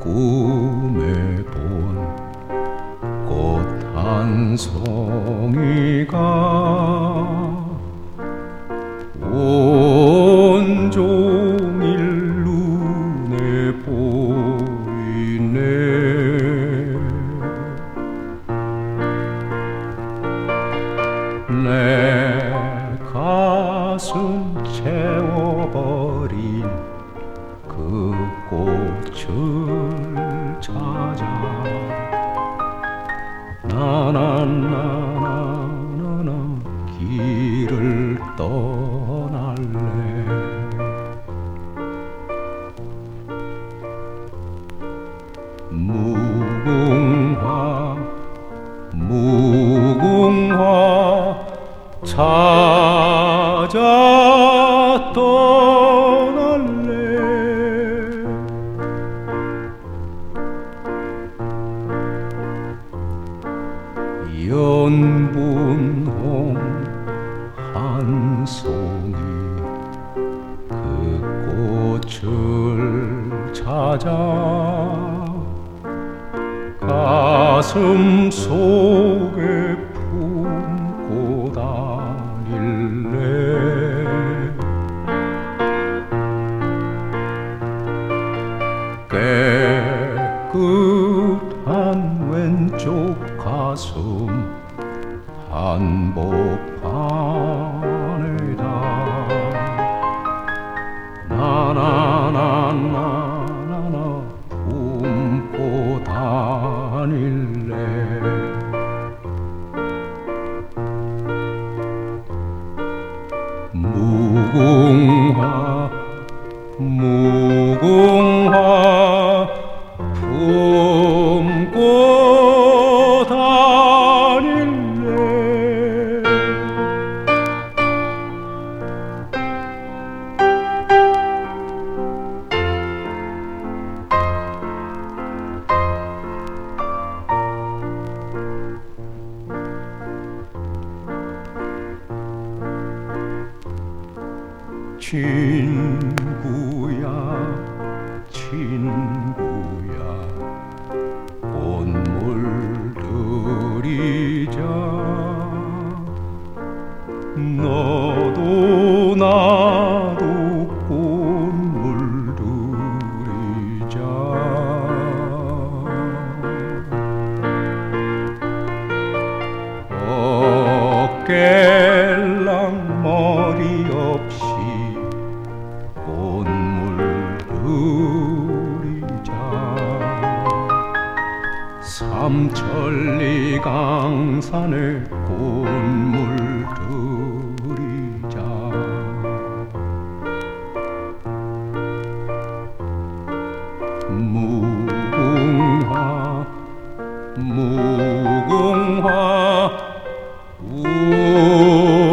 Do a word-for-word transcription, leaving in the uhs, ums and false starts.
꿈에 본 꽃 한 송이가 온종일 눈에 보이네. 내 가슴 채워버린 그 꽃을 찾아 나나나나나나 길을 떠날래. 무궁화 무궁화 찾아 떠날래. 연분홍 한 송이 그 꽃을 찾아 가슴 속에 품고 다닐래. 깨끗한 왼쪽 가슴 한복판에다 나나나나나나 품고 다닐래. 무궁화 무궁화 품고 다닐래. 친구야 친구야 꽃물 들이자. 너도 나도 꽃물 들이자. 어깨랑 머리 없이 꽃물 들이자. 삼천리 강산에 꽃물 들이자. 무궁화 무궁화 우